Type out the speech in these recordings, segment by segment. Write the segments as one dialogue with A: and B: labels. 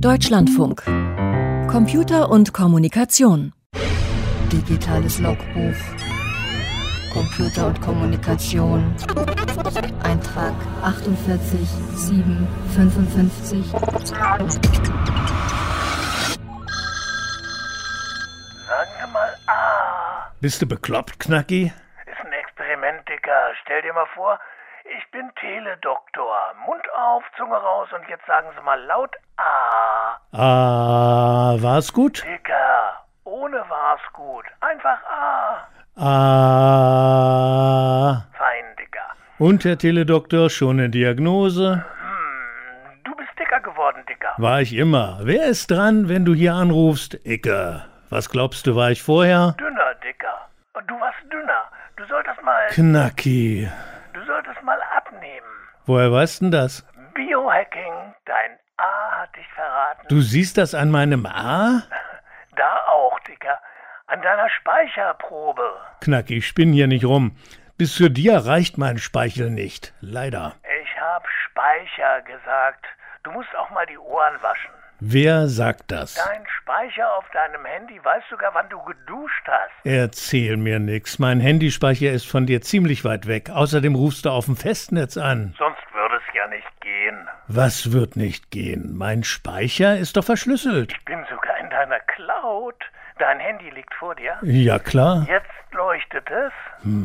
A: Deutschlandfunk. Computer und Kommunikation.
B: Digitales Logbuch. Computer und Kommunikation. Eintrag 48755.
C: Sagen Sie mal
D: Bist du bekloppt, Knacki?
C: Ist ein Experiment, Dicker. Stell dir mal vor, ich bin Teledoktor. Mund auf, Zunge raus und jetzt sagen Sie mal laut
D: War's gut?
C: Dicker, ohne war's gut. Einfach Fein, Dicker.
D: Und, Herr Teledoktor, schon eine Diagnose?
C: Du bist dicker geworden, Dicker.
D: War ich immer. Wer ist dran, wenn du hier anrufst? Icke. Was glaubst du, war ich vorher?
C: Dünner, Dicker. Und du warst dünner. Du solltest mal
D: Knacki.
C: abnehmen.
D: Woher weißt denn das?
C: Biohacking, dein A hat dich verraten.
D: Du siehst das an meinem A?
C: Da auch, Dicker. An deiner Speicherprobe.
D: Knacki, spinn hier nicht rum. Bis zu dir reicht mein Speichel nicht. Leider.
C: Ich hab Speicher gesagt. Du musst auch mal die Ohren waschen.
D: Wer sagt das?
C: Dein Speicher auf deinem Handy weiß sogar, wann du geduscht hast.
D: Erzähl mir nix. Mein Handyspeicher ist von dir ziemlich weit weg. Außerdem rufst du auf dem Festnetz an.
C: Sonst würde es ja nicht gehen.
D: Was wird nicht gehen? Mein Speicher ist doch verschlüsselt.
C: Ich bin sogar in deiner Cloud. Dein Handy liegt vor dir.
D: Ja, klar.
C: Jetzt leuchtet es.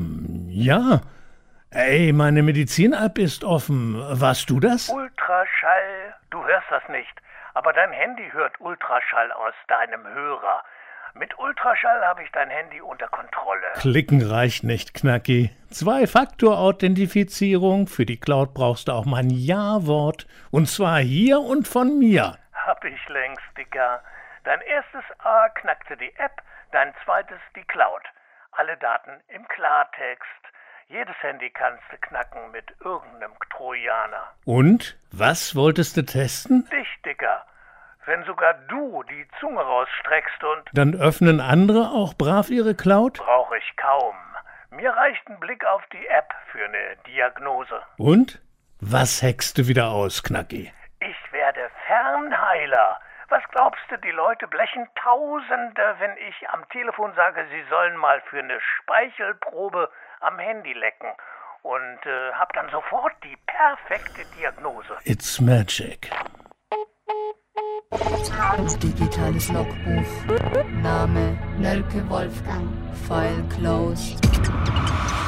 D: Ja. Ey, meine Medizin-App ist offen. Warst du das?
C: Ultraschall. Du hörst das nicht. Aber dein Handy hört Ultraschall aus deinem Hörer. Mit Ultraschall habe ich dein Handy unter Kontrolle.
D: Klicken reicht nicht, Knacki. 2-Faktor-Authentifizierung. Für die Cloud brauchst du auch mein Ja-Wort. Und zwar hier und von mir.
C: Hab ich längst, Dicker. Dein erstes A knackte die App, dein zweites die Cloud. Alle Daten im Klartext. Jedes Handy kannst du knacken mit irgendeinem Trojaner.
D: Und? Was wolltest du testen?
C: Dich, Dicker. Wenn sogar du die Zunge rausstreckst und...
D: Dann öffnen andere auch brav ihre Cloud?
C: Brauche ich kaum. Mir reicht ein Blick auf die App für eine Diagnose.
D: Und? Was hackst du wieder aus, Knacki?
C: Ich werde Fernheiler. Was glaubst du, die Leute blechen Tausende, wenn ich am Telefon sage, sie sollen mal für eine Speichelprobe am Handy lecken. Und hab dann sofort die perfekte Diagnose.
D: It's magic.
B: Digitales Logbuch. Name Nölke Wolfgang. File closed.